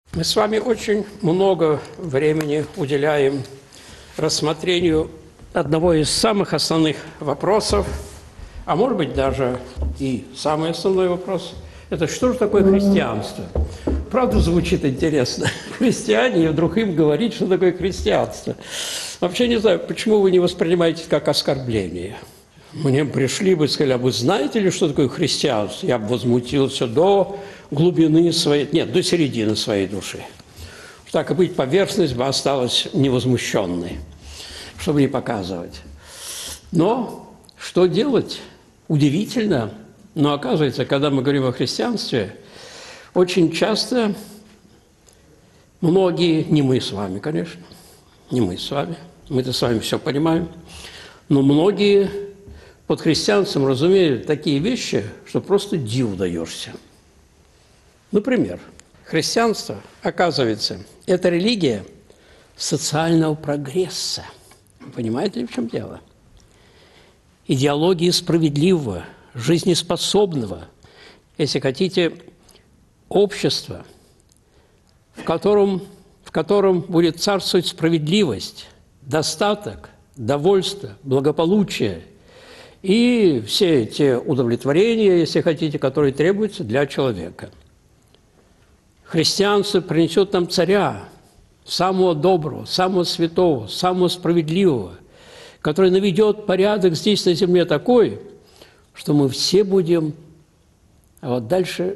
Мы с вами очень много времени уделяем рассмотрению одного из самых основных вопросов, а может быть даже и самый основной вопрос – это что же такое христианство? Правда, звучит интересно. Христиане, и вдруг им говорить, что такое христианство. Вообще не знаю, почему вы не воспринимаете это как оскорбление. Мне пришли бы и сказали: а вы знаете ли, что такое христианство? Я бы возмутился до глубины своей, нет, до середины своей души. Так и быть, поверхность бы осталась невозмущенной, чтобы не показывать. Но что делать? Удивительно, но оказывается, когда мы говорим о христианстве, очень часто многие, не мы с вами, конечно, не мы с вами, мы-то с вами все понимаем, но многие под христианством разумеют такие вещи, что просто диву даешься. Например, христианство, оказывается, это религия социального прогресса. Понимаете ли, в чем дело? Идеология справедливого, жизнеспособного, если хотите, общества, в котором будет царствовать справедливость, достаток, довольство, благополучие и все те удовлетворения, если хотите, которые требуются для человека. Христианство принесет нам царя, самого доброго, самого святого, самого справедливого, который наведет порядок здесь на земле такой, что мы все будем… А вот дальше…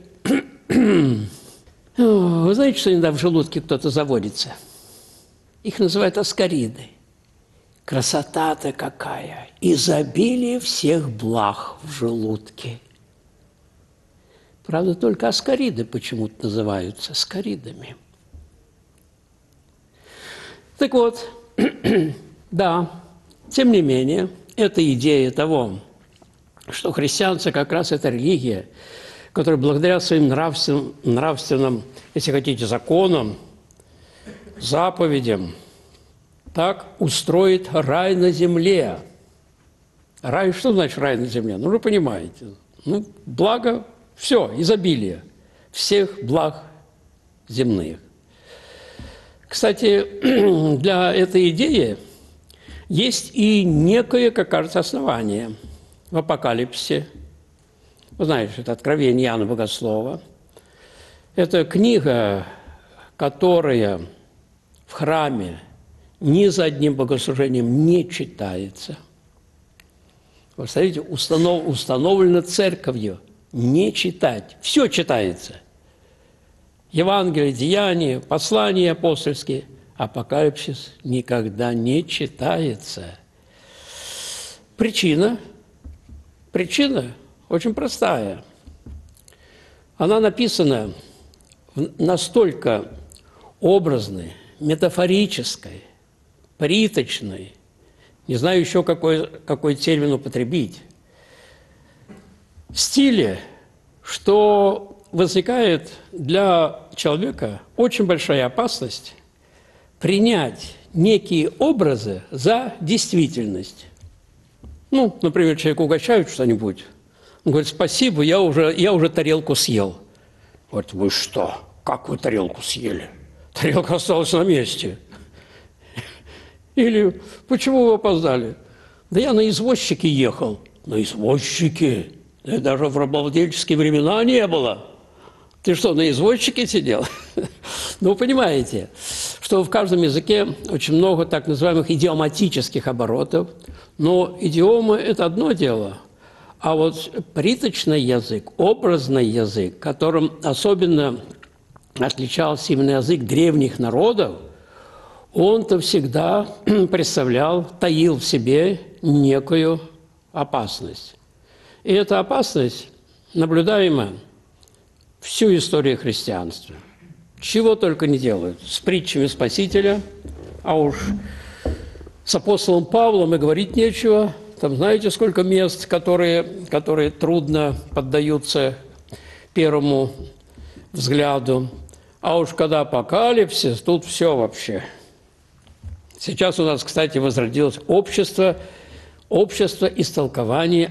Вы знаете, что иногда в желудке кто-то заводится? Их называют аскариды. Красота-то какая! Изобилие всех благ в желудке. Правда, только аскариды почему-то называются аскаридами. Так вот, да, тем не менее, эта идея того, что христианство как раз это религия, которая благодаря своим нравственным, если хотите, законам, заповедям, так устроит рай на земле. Рай, что значит рай на земле? Ну, вы понимаете. Ну, благо, все, изобилие всех благ земных. Кстати, для этой идеи есть и некое, как кажется, основание в Апокалипсисе. Вы знаете, это Откровение Иоанна Богослова. Это книга, которая в храме ни за одним богослужением не читается. Вы смотрите, установлено церковью не читать. Все читается. Евангелие, Деяния, послания апостольские. Апокалипсис никогда не читается. Причина очень простая. Она написана в настолько образной, метафорической, приточной, не знаю еще какой термин употребить, стиле, что возникает для человека очень большая опасность принять некие образы за действительность. Ну, например, человек угощают что-нибудь, он говорит: спасибо, я уже тарелку съел. Говорит: вы что? Как вы тарелку съели? Тарелка осталась на месте. Или: почему вы опоздали? Да я на извозчике ехал. На извозчике? Да даже в рабовладельческие времена не было. Ты что, на извозчике сидел? Ну, вы понимаете, что в каждом языке очень много так называемых идиоматических оборотов. Но идиома – это одно дело. А вот приточный язык, образный язык, которым особенно отличался именно язык древних народов, он-то всегда представлял, таил в себе некую опасность. И эта опасность наблюдаема всю историю христианства. Чего только не делают с притчами Спасителя, а уж с апостолом Павлом и говорить нечего. Там знаете, сколько мест, которые трудно поддаются первому взгляду. А уж когда апокалипсис, тут все вообще. Сейчас у нас, кстати, возродилось общество истолкования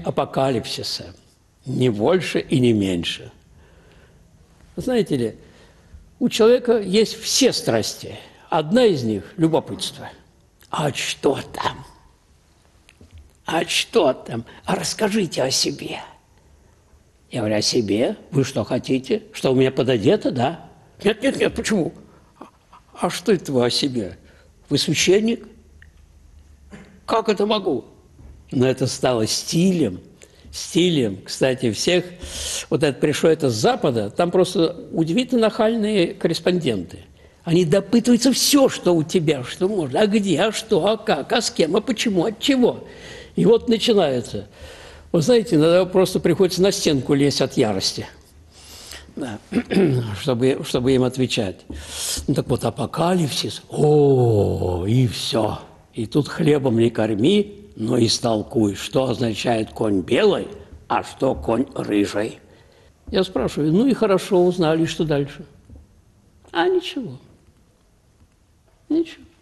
апокалипсиса. Не больше и не меньше. Знаете ли, У человека есть все страсти. Одна из них – любопытство. А что там? А что там? А расскажите о себе. Я говорю, о себе? Вы что хотите? Что у меня пододето, да? Нет, нет, нет, почему? А что это вы о себе? Вы священник? Как это могу? Но это стало стилем. Стилем, кстати, всех. Вот это пришло это с Запада, там просто удивительно нахальные корреспонденты. Они допытываются все, что у тебя, что можно. А где, а что, а как, а с кем, а почему, от чего. И вот начинается. Вы знаете, иногда просто приходится на стенку лезть от ярости, да, чтобы им отвечать. Ну, так вот, апокалипсис, и все. И тут хлебом не корми, но истолкуй, что означает конь белый, а что конь рыжий. Я спрашиваю, ну и хорошо, узнали, что дальше? А ничего. Ничего.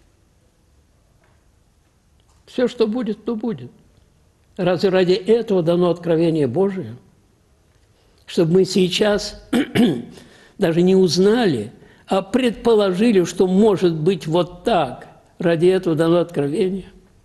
Все, что будет, то будет. Разве ради этого дано откровение Божие? Чтобы мы сейчас даже не узнали, а предположили, что может быть вот так. Ради этого дано откровение.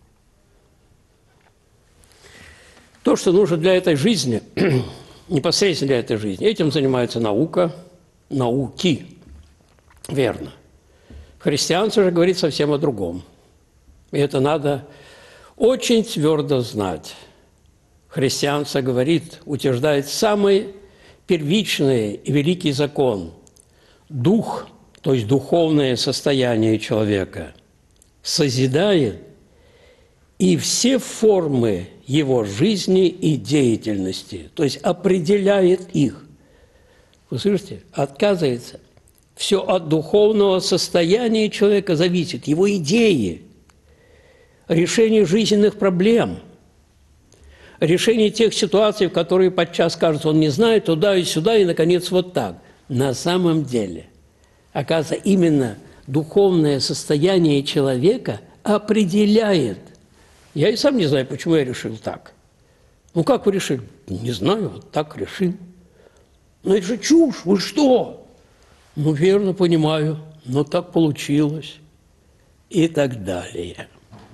То, что нужно для этой жизни, непосредственно для этой жизни, этим занимается наука, науки. Верно. Христианство же говорит совсем о другом. И это надо очень твердо знать. Христианство говорит, утверждает самый первичный и великий закон. Дух, то есть духовное состояние человека, созидает, и все формы его жизни и деятельности, то есть определяет их. Вы слышите? Отказывается. Все от духовного состояния человека зависит, его идеи, решение жизненных проблем, решение тех ситуаций, в которые подчас кажется, он не знает, туда и сюда, и, наконец, вот так. На самом деле, оказывается, именно духовное состояние человека определяет. Я и сам не знаю, почему я решил так. Ну, как вы решили? Не знаю, вот так решил. Ну, это же чушь, вы что? Ну, верно понимаю, но так получилось. И так далее.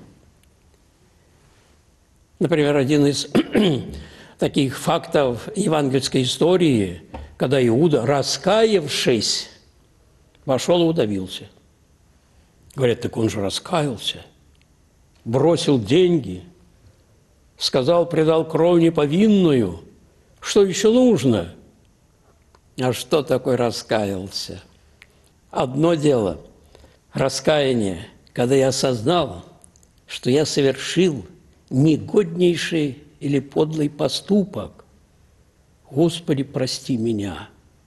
Например, один из таких фактов евангельской истории, когда Иуда, раскаявшись, вошел и удавился. Говорят, так он же раскаялся, бросил деньги, сказал, предал кровь неповинную. Что еще нужно? А что такое раскаялся? Одно дело – раскаяние, когда я осознал, что я совершил негоднейший или подлый поступок. Господи, прости меня.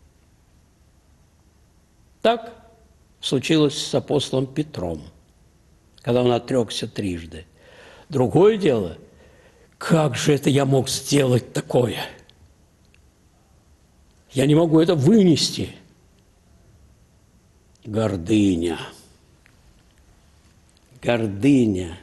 Так случилось с апостолом Петром, когда он отрекся трижды. Другое дело, как же это я мог сделать такое? Я не могу это вынести. Гордыня. Гордыня.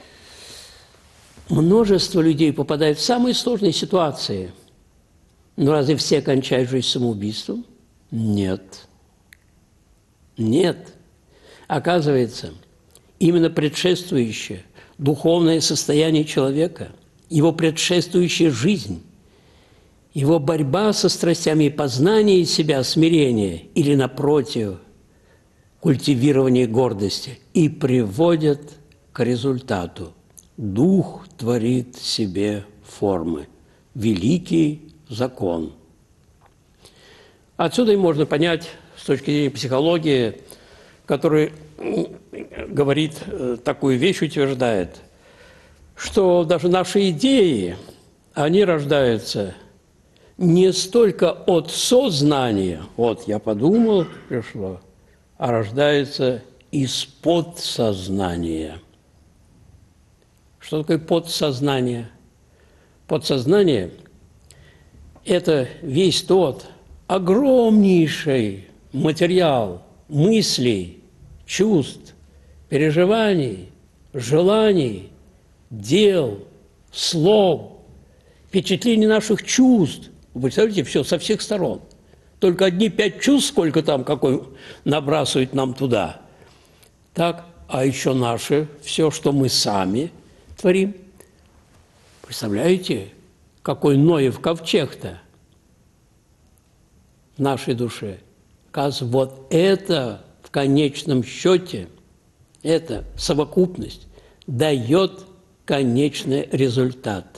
Множество людей попадают в самые сложные ситуации. Но разве все кончают жизнь самоубийством? Нет. Нет. Оказывается, именно предшествующее духовное состояние человека, его предшествующая жизнь, его борьба со страстями и познание себя, смирение или, напротив, культивирование гордости и приводят к результату. Дух творит себе формы. Великий закон. Отсюда и можно понять, с точки зрения психологии, который говорит такую вещь, утверждает, что даже наши идеи, они рождаются не столько от сознания, вот я подумал, пришло, а рождаются из подсознания. Что такое подсознание? Подсознание – это весь тот огромнейший материал мыслей, чувств, переживаний, желаний, дел, слов, впечатлений наших чувств. Вы представляете, все со всех сторон. только одни 5 чувств, сколько там, какой набрасывают нам туда. Так, а еще наше, все, что мы сами творим. Представляете, какой Ноев ковчег-то в нашей душе? Оказывается, вот это в конечном счете, эта совокупность дает конечный результат.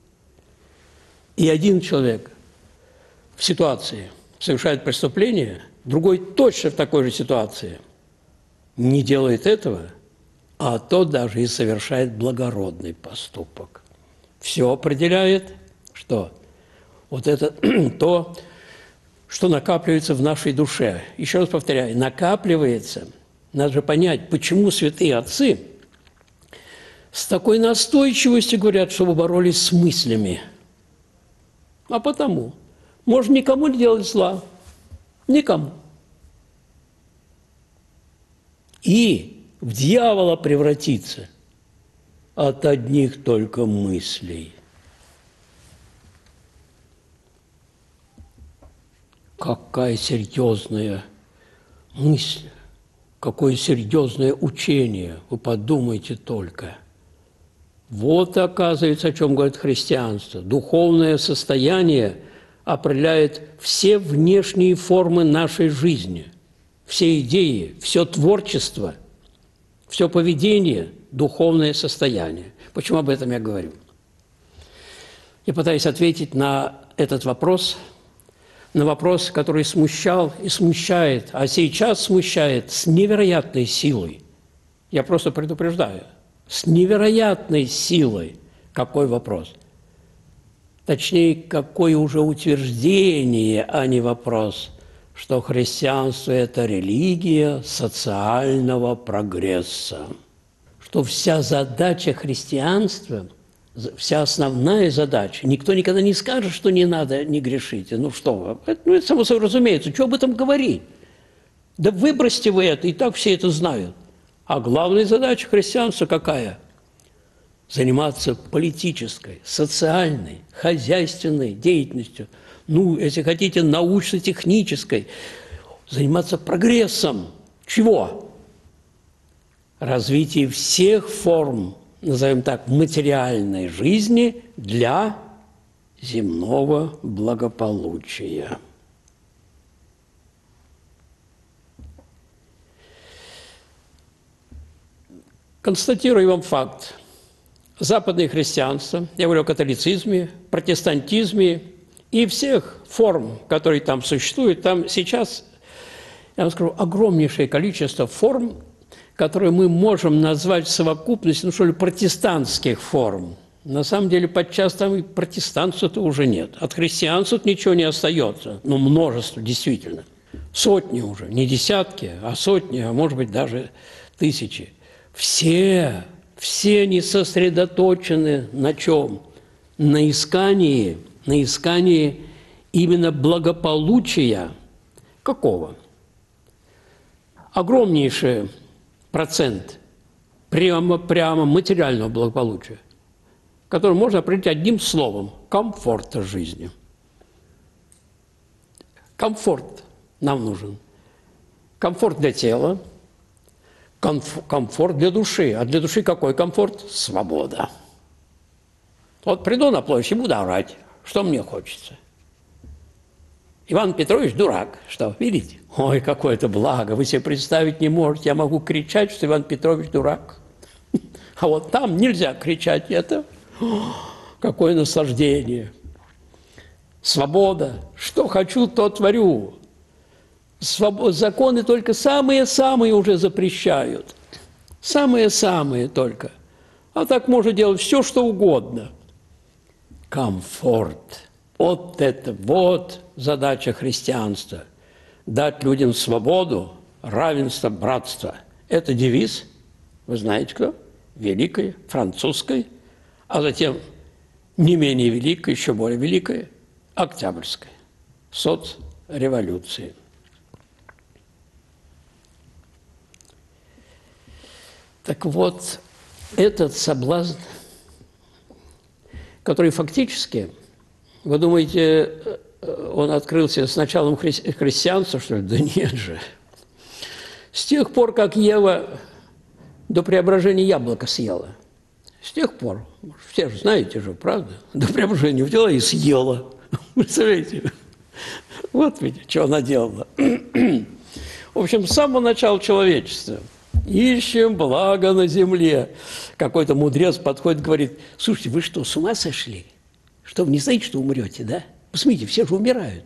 И один человек в ситуации совершает преступление, другой точно в такой же ситуации не делает этого, а тот даже и совершает благородный поступок. Все определяет, что вот это то, что накапливается в нашей душе. Еще раз повторяю, накапливается. Надо же понять, почему святые отцы с такой настойчивостью говорят, чтобы боролись с мыслями. А потому, можно никому не делать зла. Никому. И в дьявола превратиться от одних только мыслей. Какая серьезная мысль, какое серьезное учение, вы подумайте только. Вот, оказывается, о чем говорит христианство. Духовное состояние определяет все внешние формы нашей жизни, все идеи, все творчество, все поведение – духовное состояние. Почему об этом я говорю? Я пытаюсь ответить на этот вопрос, на вопрос, который смущал и смущает, а сейчас смущает с невероятной силой. Я просто предупреждаю. С невероятной силой. Какой вопрос? Точнее, какое уже утверждение, а не вопрос, что христианство – это религия социального прогресса. Что вся задача христианства, вся основная задача, никто никогда не скажет, что не надо, не грешите. Ну что вы, это само собой разумеется, что об этом говорить? Да выбросьте вы это, и так все это знают. А главная задача христианства какая? Заниматься политической, социальной, хозяйственной деятельностью. Ну, если хотите, научно-технической. Заниматься прогрессом. Чего? Развитие всех форм, назовем так, материальной жизни для земного благополучия. Констатирую вам факт. Западное христианство, я говорю о католицизме, протестантизме и всех форм, которые там существуют, там сейчас, я вам скажу, огромнейшее количество форм, которые мы можем назвать совокупностью, ну что ли, протестантских форм. На самом деле, подчас там и протестантства-то уже нет. От христианства ничего не остается, но множество, действительно. Сотни уже, не десятки, а сотни, а может быть даже тысячи. Все они сосредоточены на чем? На искании именно благополучия. Какого? Огромнейший процент прямо материального благополучия, который можно определить одним словом – комфорта жизни. Комфорт нам нужен. Комфорт для тела, комфорт для души. А для души какой комфорт? Свобода. Вот приду на площадь и буду орать, что мне хочется. Иван Петрович дурак. Что, видите? Ой, какое это благо, вы себе представить не можете. Я могу кричать, что Иван Петрович дурак. А вот там нельзя кричать это. Какое наслаждение. Свобода. Что хочу, то творю. Законы только самые-самые уже запрещают. Самые-самые только. А так можно делать все, что угодно. Комфорт. Вот это вот задача христианства. Дать людям свободу, равенство, братство. Это девиз, вы знаете кто? Великой, французской, а затем не менее великой, еще более великой, Октябрьской, соцреволюции. Так вот, этот соблазн, который фактически, вы думаете, он открылся с началом христианства, что ли? Да нет же. С тех пор, как Ева до преображения яблоко съела. С тех пор. Все же знаете же, правда? До преображения взяла и съела. Представляете? Вот ведь, что она делала. В общем, с самого начала человечества. Ищем благо на земле. Какой-то мудрец подходит и говорит: слушайте, вы что, с ума сошли? Что, вы не знаете, что умрете, да? Посмотрите, все же умирают.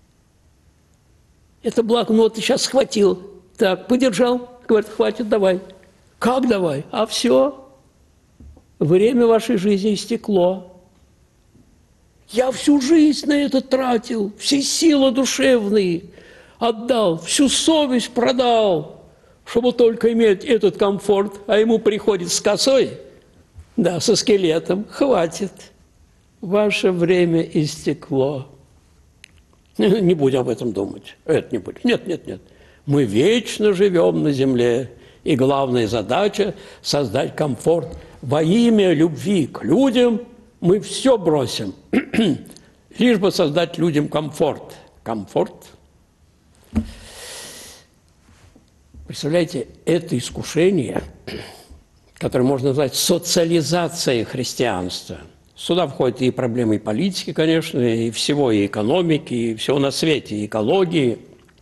Это благо, ну вот ты сейчас схватил. Так, подержал. Говорит, хватит, давай. Как давай? А все. Время вашей жизни истекло. Я всю жизнь на это тратил, все силы душевные отдал, всю совесть продал, чтобы только иметь этот комфорт, а ему приходит с косой, да, со скелетом. Хватит. Ваше время истекло. Не будем об этом думать. Это не будет. Нет, нет, нет. Мы вечно живем на земле, и главная задача – создать комфорт. Во имя любви к людям мы все бросим, лишь бы создать людям комфорт. Комфорт. Представляете, это искушение, которое можно назвать социализацией христианства. Сюда входят и проблемы политики, конечно, и всего, и экономики, и всего на свете, и экологии.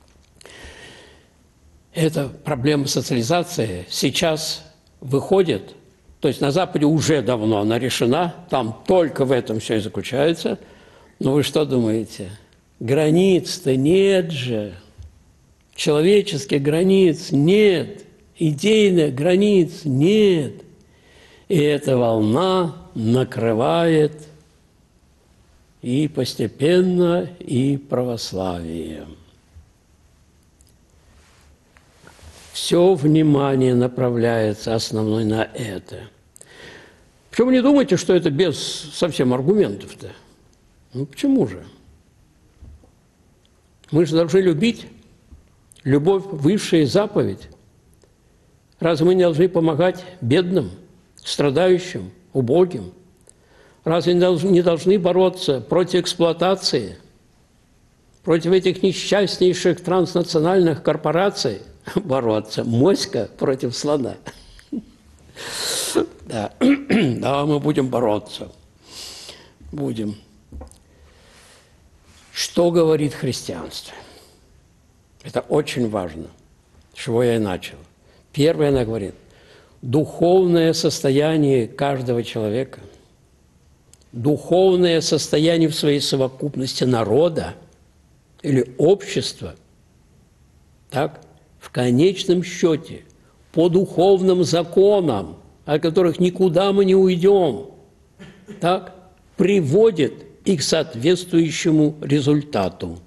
Эта проблема социализации сейчас выходит, то есть на Западе уже давно она решена, там только в этом все и заключается. Но вы что думаете? Границ-то нет же. Человеческих границ нет. Идейных границ нет. И эта волна накрывает и постепенно, и православие. Все внимание направляется основной на это. Почему не думайте, что это без совсем аргументов-то? Ну почему же? Мы же должны любить. Любовь – высшая заповедь. Разве мы не должны помогать бедным, страдающим, убогим? Разве не должны бороться против эксплуатации, против этих несчастнейших транснациональных корпораций? Бороться. Моська против слона. Да. Да, мы будем бороться. Будем. Что говорит христианство? Это очень важно, с чего я и начал. Первое, она говорит, духовное состояние каждого человека, духовное состояние в своей совокупности народа или общества, так, в конечном счете, по духовным законам, от которых никуда мы не уйдем, так, приводит и к соответствующему результату.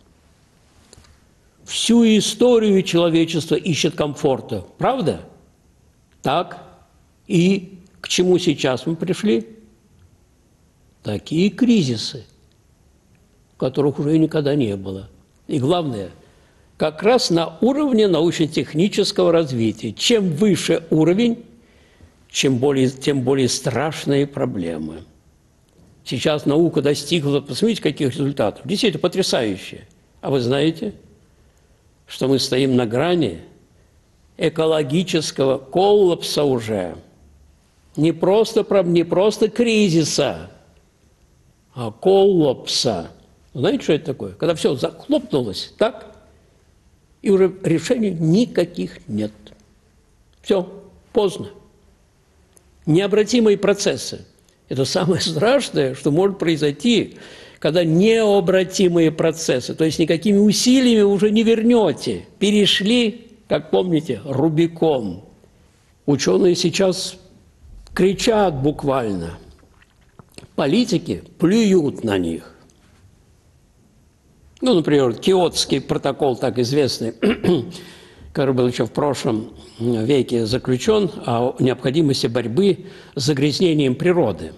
Всю историю человечества ищет комфорта. Правда? Так. И к чему сейчас мы пришли? Такие кризисы, которых уже никогда не было. И главное, как раз на уровне научно-технического развития. Чем выше уровень, тем более страшные проблемы. Сейчас наука достигла, посмотрите, каких результатов. Действительно потрясающе. А вы знаете, что мы стоим на грани экологического коллапса уже. Не просто кризиса, а коллапса. Знаете, что это такое? Когда все захлопнулось, так? И уже решений никаких нет. Все, поздно. Необратимые процессы. Это самое страшное, что может произойти, когда необратимые процессы, то есть никакими усилиями уже не вернете, перешли, как помните, Рубикон. Ученые сейчас кричат буквально. Политики плюют на них. Ну, например, Киотский протокол, так известный, который был еще в прошлом веке заключен, о необходимости борьбы с загрязнением природы.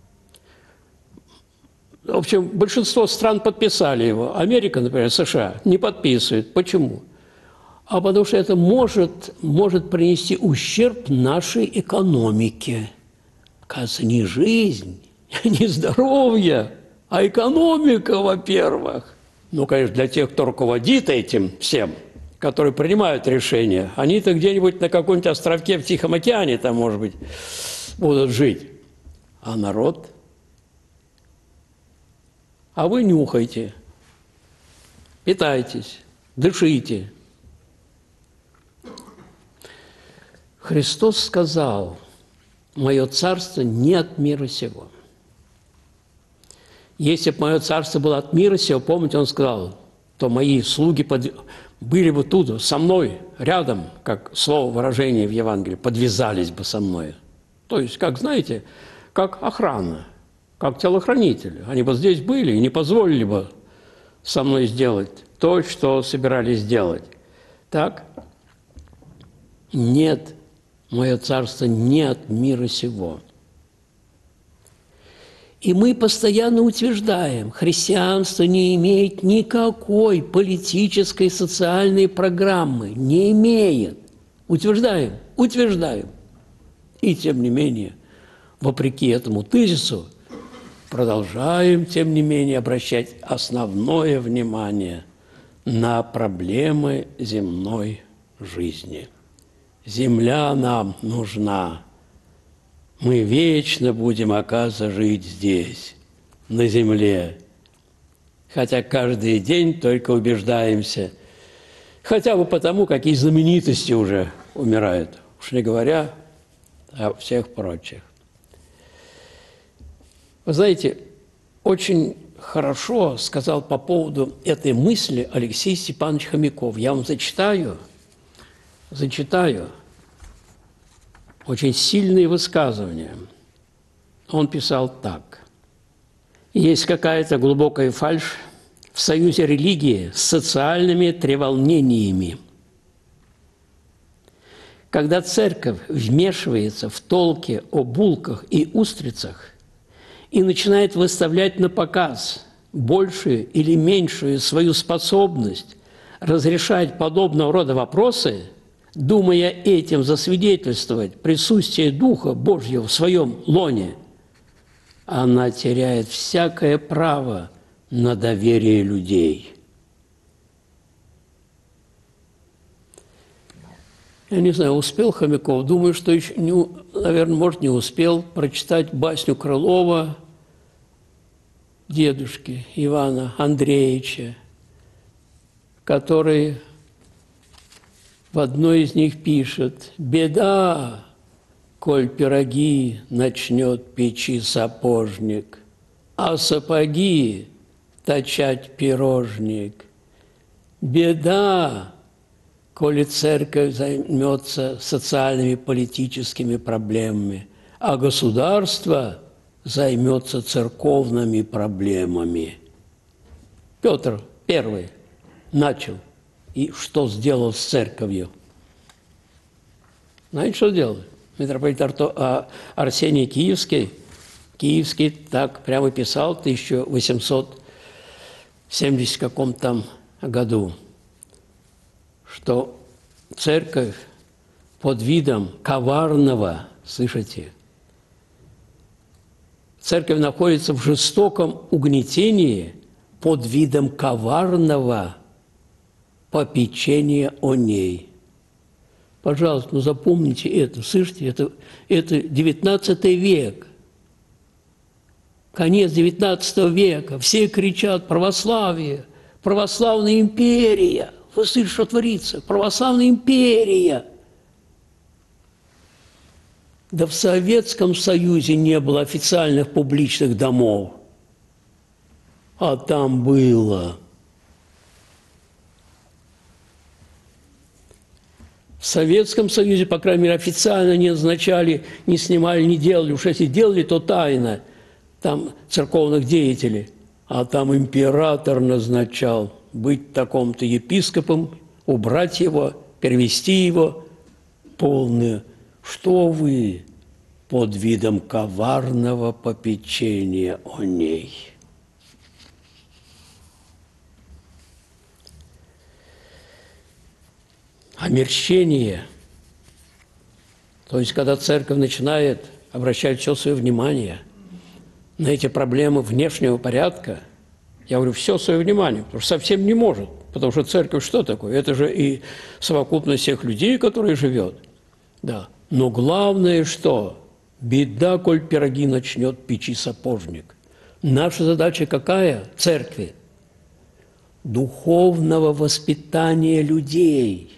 В общем, большинство стран подписали его. Америка, например, США, не подписывает. Почему? А потому что это может принести ущерб нашей экономике. Оказывается, не жизнь, не здоровье, а экономика, во-первых. Ну, конечно, для тех, кто руководит этим всем, которые принимают решения, они-то где-нибудь на каком-нибудь островке в Тихом океане там, может быть, будут жить. А народ? А вы нюхайте, питайтесь, дышите. Христос сказал: «Мое царство не от мира сего». Если бы мое царство было от мира сего, помните, он сказал, то мои слуги были бы тут, со мной, рядом, как слово выражение в Евангелии, подвязались бы со мной. То есть, как, знаете, как охрана, как телохранители. Они бы здесь были и не позволили бы со мной сделать то, что собирались сделать. Так? Нет, мое царство не от мира сего. И мы постоянно утверждаем, христианство не имеет никакой политической, социальной программы. Не имеет. Утверждаем, утверждаем. И тем не менее, вопреки этому тезису, продолжаем, тем не менее, обращать основное внимание на проблемы земной жизни. Земля нам нужна. Мы вечно будем, оказывается, жить здесь, на земле. Хотя каждый день только убеждаемся, хотя бы потому, какие знаменитости уже умирают, уж не говоря о всех прочих. Вы знаете, очень хорошо сказал по поводу этой мысли Алексей Степанович Хомяков. Я вам зачитаю очень сильные высказывания. Он писал так. Есть какая-то глубокая фальшь в союзе религии с социальными треволнениями. Когда церковь вмешивается в толки о булках и устрицах и начинает выставлять на показ большую или меньшую свою способность разрешать подобного рода вопросы, думая этим засвидетельствовать присутствие Духа Божьего в своем лоне, она теряет всякое право на доверие людей. Я не знаю, успел Хомяков, думаю, что еще, наверное, может, не успел прочитать басню Крылова дедушки Ивана Андреевича, который в одной из них пишет: «Беда, коль пироги начнет печи сапожник, а сапоги точать пирожник. Беда, коли церковь займется социальными политическими проблемами, а государство займется церковными проблемами». Петр I начал. И что сделал с церковью? Знаете, что сделал? Митрополит Арсений Киевский так прямо писал в 1870 каком-то году, что церковь под видом коварного, слышите, церковь находится в жестоком угнетении под видом коварного попечения о ней. Пожалуйста, ну запомните это, слышите, это 19 век, конец 19 века, все кричат: православие, православная империя. Вы слышите, что творится? Православная империя. Да в Советском Союзе не было официальных публичных домов, а там было. В Советском Союзе, по крайней мере, официально не назначали, не снимали, не делали. Уж если делали, то тайно, там церковных деятелей. А там император назначал быть таком-то епископом, убрать его, перевести его. Полное. Что вы под видом коварного попечения о ней? Омерщение, то есть когда церковь начинает обращать все свое внимание на эти проблемы внешнего порядка, Я говорю, все свое внимание, потому что совсем не может. Потому что церковь что такое? Это же и совокупность всех людей, которые живет. Да. Но главное что? Беда, коль пироги начнет печи сапожник. Наша задача какая? Церкви. Духовного воспитания людей.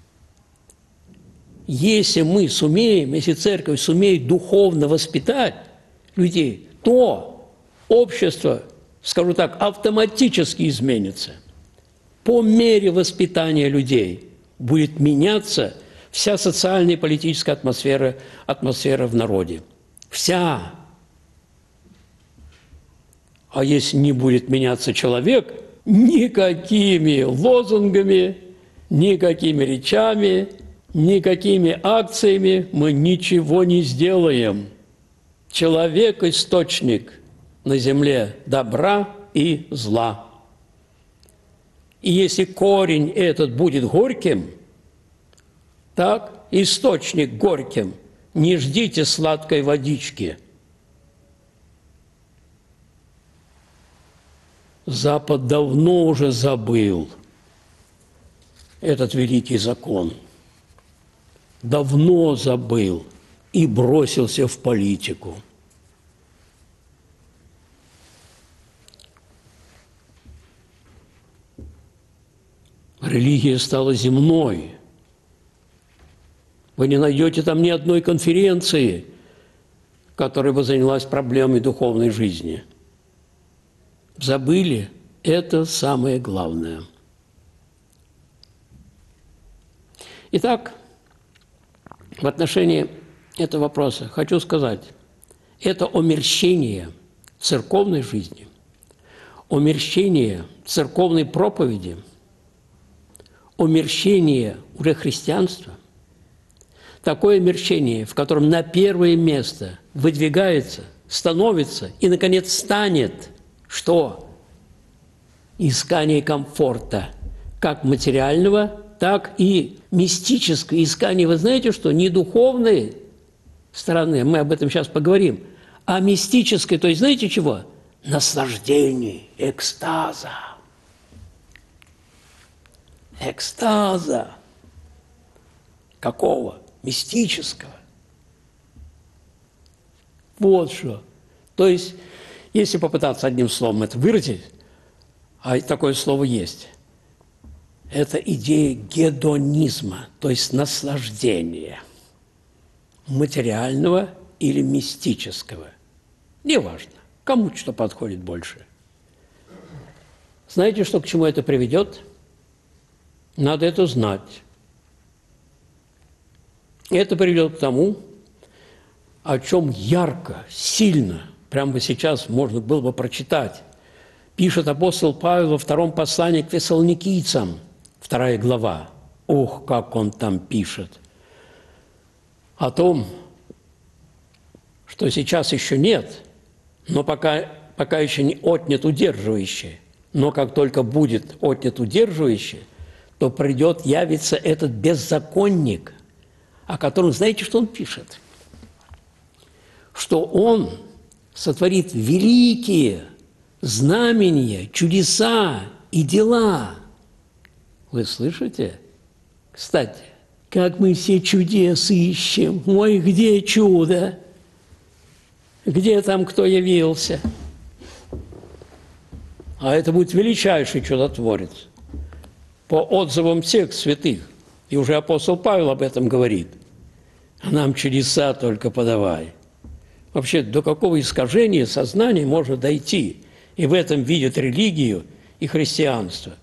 Если мы сумеем, если церковь сумеет духовно воспитать людей, то общество, скажу так, автоматически изменится. По мере воспитания людей будет меняться вся социальная и политическая атмосфера в народе. Вся. А если не будет меняться человек, никакими лозунгами, никакими речами, никакими акциями мы ничего не сделаем. Человек – источник на земле добра и зла. И если корень этот будет горьким, так, источник горьким, не ждите сладкой водички. Запад давно уже забыл этот великий закон. Давно забыл и бросился в политику. Религия стала земной. Вы не найдете там ни одной конференции, которая бы занялась проблемой духовной жизни. Забыли? Это самое главное. Итак, в отношении этого вопроса хочу сказать, это омерщение церковной жизни, омерщение церковной проповеди, омерщение уже христианства, такое омерщение, в котором на первое место выдвигается, становится и, наконец, станет что? Искание комфорта, как материального, так и мистическое искание. Вы знаете, что не духовной стороны, мы об этом сейчас поговорим, а мистическое, то есть знаете чего? Наслаждение, экстаза. Экстаза. Какого? Мистического. Вот что. То есть, если попытаться одним словом это выразить, а такое слово есть, это идея гедонизма, то есть наслаждения материального или мистического. Неважно, кому что подходит больше. Знаете, что к чему это приведет? Надо это знать. Это приведет к тому, о чем ярко, сильно, прямо сейчас можно было бы прочитать. Пишет апостол Павел во втором послании к фессалоникийцам, 2 глава. Ох, как он там пишет. О том, что сейчас еще нет, но пока еще не отнят удерживающий. Но как только будет отнят удерживающий, то придет, явится этот беззаконник, о котором, знаете, что он пишет? Что он сотворит великие знамения, чудеса и дела. Вы слышите? Кстати, как мы все чудес ищем. Ой, где чудо? Где там кто явился? А это будет величайший чудотворец. По отзывам всех святых. И уже апостол Павел об этом говорит. А нам чудеса только подавай. Вообще, до какого искажения сознания можно дойти? И в этом видят религию и христианство.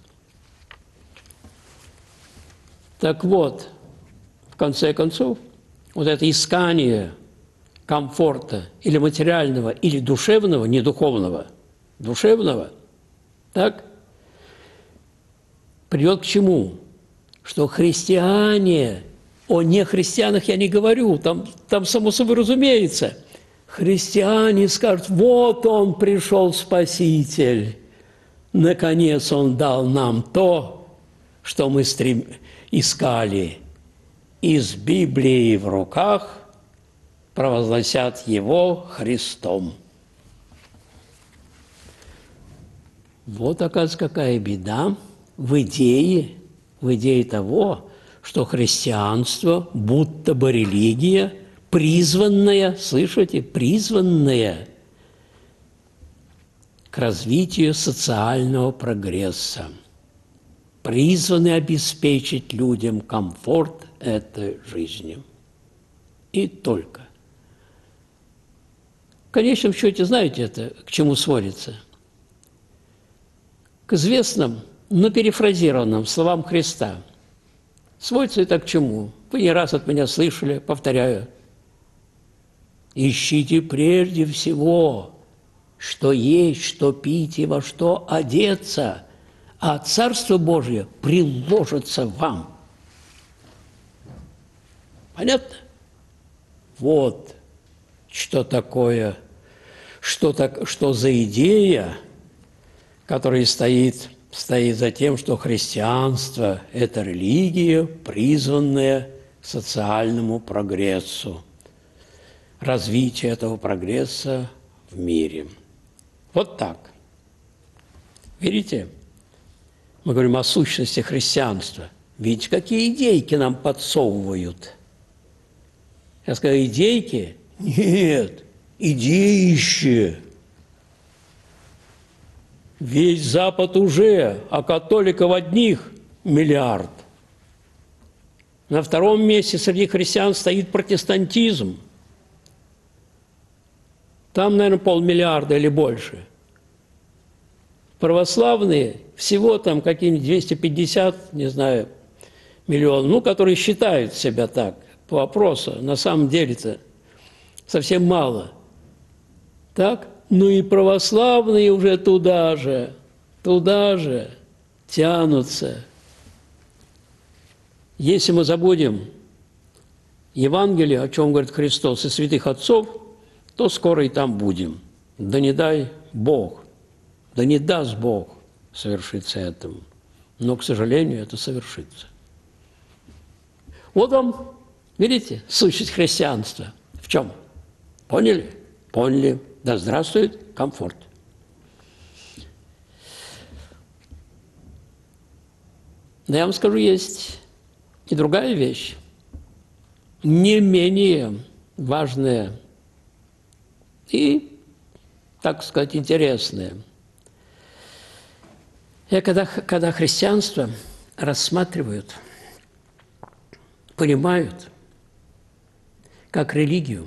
Так вот, в конце концов, вот это искание комфорта или материального, или душевного, не духовного, душевного, так, приведет к чему? Что христиане, о нехристианах я не говорю, там само собой разумеется, христиане скажут, вот он пришел Спаситель, наконец он дал нам то, что мы искали, и с Библией в руках провозгласят его Христом. Вот, оказывается, какая беда в идее того, что христианство, будто бы религия, призванная, слышите, призванная к развитию социального прогресса, призваны обеспечить людям комфорт этой жизни. И только. В конечном счете, знаете, это к чему сводится? К известным, но перефразированным словам Христа. Сводится это к чему? Вы не раз от меня слышали, повторяю. Ищите прежде всего, что есть, что пить и во что одеться, а Царство Божие приложится вам. Понятно? Вот что такое, что за идея, которая стоит за тем, что христианство – это религия, призванная к социальному прогрессу, развитию этого прогресса в мире. Вот так. Видите? Мы говорим о сущности христианства. Видите, какие идейки нам подсовывают? Я сказал, идейки? Нет, идеище. Весь Запад уже, а католиков одних миллиард. На втором месте среди христиан стоит протестантизм. Там, наверное, 500 000 или больше. Православные всего там какие-нибудь 250, не знаю, миллионов, ну, которые считают себя так, по вопросу. На самом деле-то совсем мало. Так? Ну и православные уже туда же тянутся. Если мы забудем Евангелие, о чем говорит Христос, и святых отцов, то скоро и там будем. Да не дай Бог, да не даст Бог совершиться этому. Но, к сожалению, это совершится. Вот вам, видите, сущность христианства. В чем? Поняли? Поняли. Да здравствует комфорт. Но я вам скажу, есть и другая вещь, не менее важная и, так сказать, интересная. И когда христианство рассматривают, понимают как религию,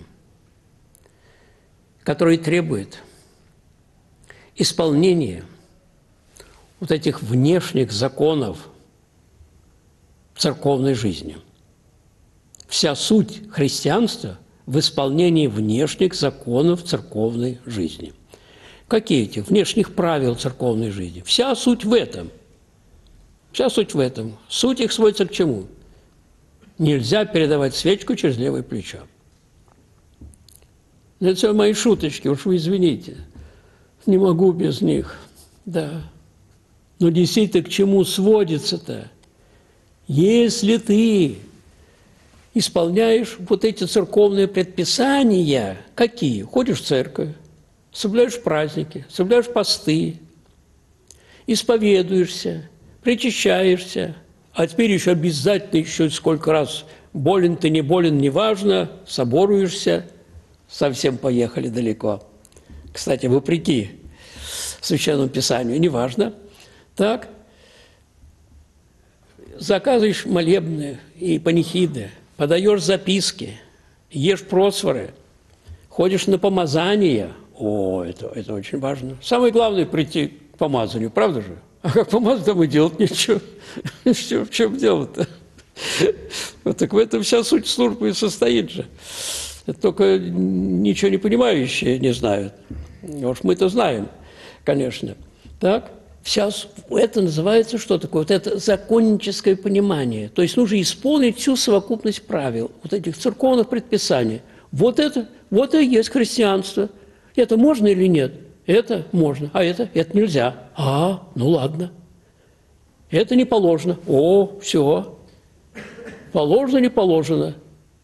которая требует исполнения вот этих внешних законов церковной жизни. Вся суть христианства в исполнении внешних законов церковной жизни. Какие эти внешних правил церковной жизни? Вся суть в этом. Вся суть в этом. Суть их сводится к чему? Нельзя передавать свечку через левое плечо. Это все мои шуточки, уж вы извините. Не могу без них. Да. Но действительно, к чему сводится-то? Если ты исполняешь вот эти церковные предписания, какие? Ходишь в церковь, соблюдаешь праздники, соблюдаешь посты, исповедуешься, причащаешься, а теперь еще обязательно еще сколько раз болен ты, не болен, неважно, соборуешься, совсем поехали далеко. Кстати, вопреки Священному Писанию, неважно. Так, заказываешь молебны и панихиды, подаешь записки, ешь просфоры, ходишь на помазание. О, это очень важно. Самое главное – прийти к помазанию, правда же? А как помазать, там и делать нечего. В чем дело-то? Вот так в этом вся суть службы и состоит же. Это только ничего не понимающие не знают. Уж мы-то знаем, конечно. Так? Это называется что такое? Вот это законническое понимание. То есть нужно исполнить всю совокупность правил, вот этих церковных предписаний. Вот это и есть христианство. Это можно или нет? Это можно, а это нельзя. Ну ладно. Это не положено. О, все. Положено, не положено.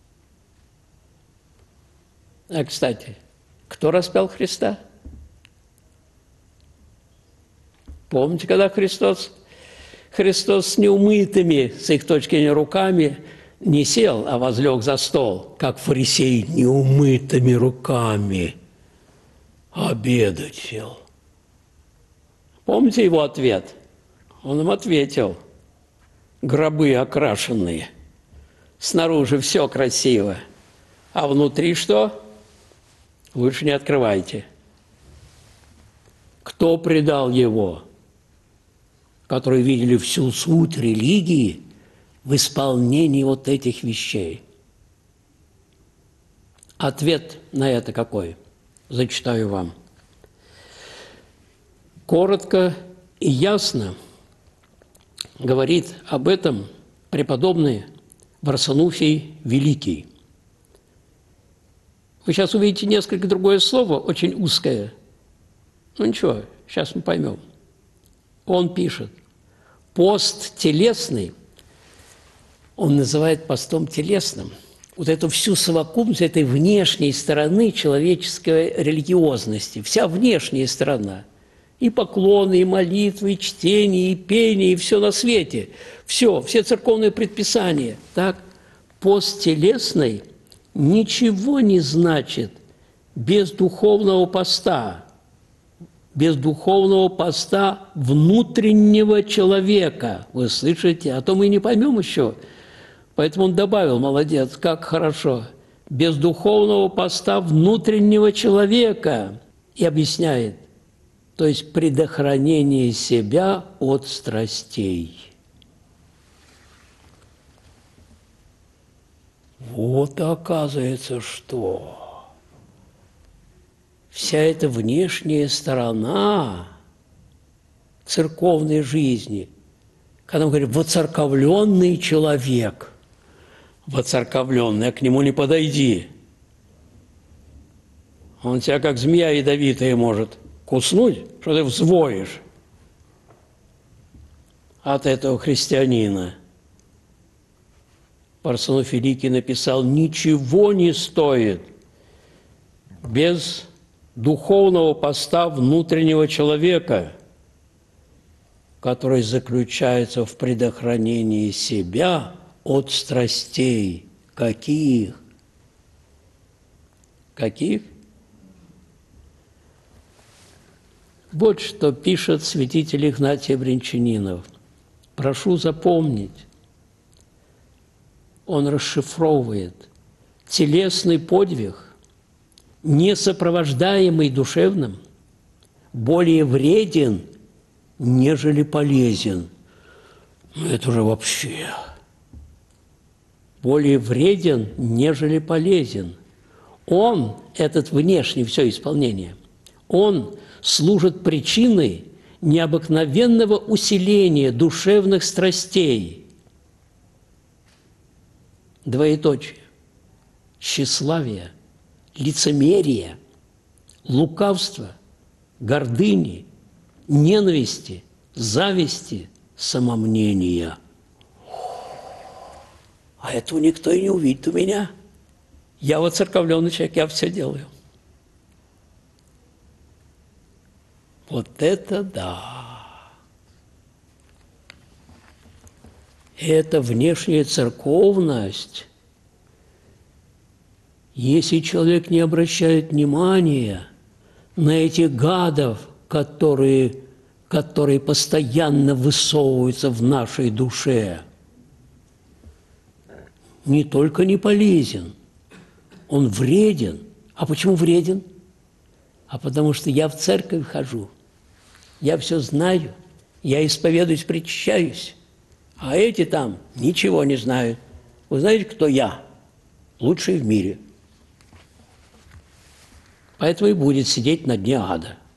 А, кстати, кто распял Христа? Помните, когда Христос с неумытыми, с их точки зрения, руками не сел, а возлег за стол, как фарисей неумытыми руками обедать сел. Помните его ответ? Он им ответил: гробы окрашенные, снаружи все красиво, а внутри что? Лучше не открывайте. Кто предал его? Которые видели всю суть религии в исполнении вот этих вещей. Ответ на это какой? Зачитаю вам. Коротко и ясно говорит об этом преподобный Варсануфий Великий. Вы сейчас увидите несколько другое слово, очень узкое. Ну ничего, сейчас мы поймем. Он пишет: пост телесный, он называет постом телесным вот эту всю совокупность этой внешней стороны человеческой религиозности, вся внешняя сторона, и поклоны, и молитвы, и чтение, и пение, и все на свете, все церковные предписания. Так, пост телесный ничего не значит без духовного поста, внутреннего человека. Вы слышите? А то мы не поймем еще. Поэтому он добавил, молодец, как хорошо, без духовного поста внутреннего человека. И объясняет, то есть предохранение себя от страстей. Вот оказывается, что вся эта внешняя сторона церковной жизни, когда мы говорим «воцерковленный человек», воцерковленный, а к нему не подойди. Он тебя, как змея ядовитая, может куснуть, что ты взвоишь от этого христианина. Варсануфий Великий написал: ничего не стоит без духовного поста внутреннего человека, который заключается в предохранении себя от страстей. Каких? Каких? Вот что пишет святитель Игнатий Брянчанинов. Прошу запомнить. Он расшифровывает: телесный подвиг, не сопровождаемый душевным, более вреден, нежели полезен. Ну, это уже вообще. Более вреден, нежели полезен. Он, этот внешний все исполнение, он служит причиной необыкновенного усиления душевных страстей. Двоеточие. Тщеславие, лицемерие, лукавство, гордыни, ненависти, зависти, самомнения. А этого никто и не увидит у меня. Я воцерковленный человек, я все делаю. Вот это да! Это внешняя церковность. Если человек не обращает внимания на этих гадов, которые постоянно высовываются в нашей душе, не только не полезен, он вреден. А почему вреден? А потому что я в церковь хожу, я все знаю, я исповедуюсь, причащаюсь, а эти там ничего не знают. Вы знаете, кто я? Лучший в мире. Поэтому и будет сидеть на дне ада.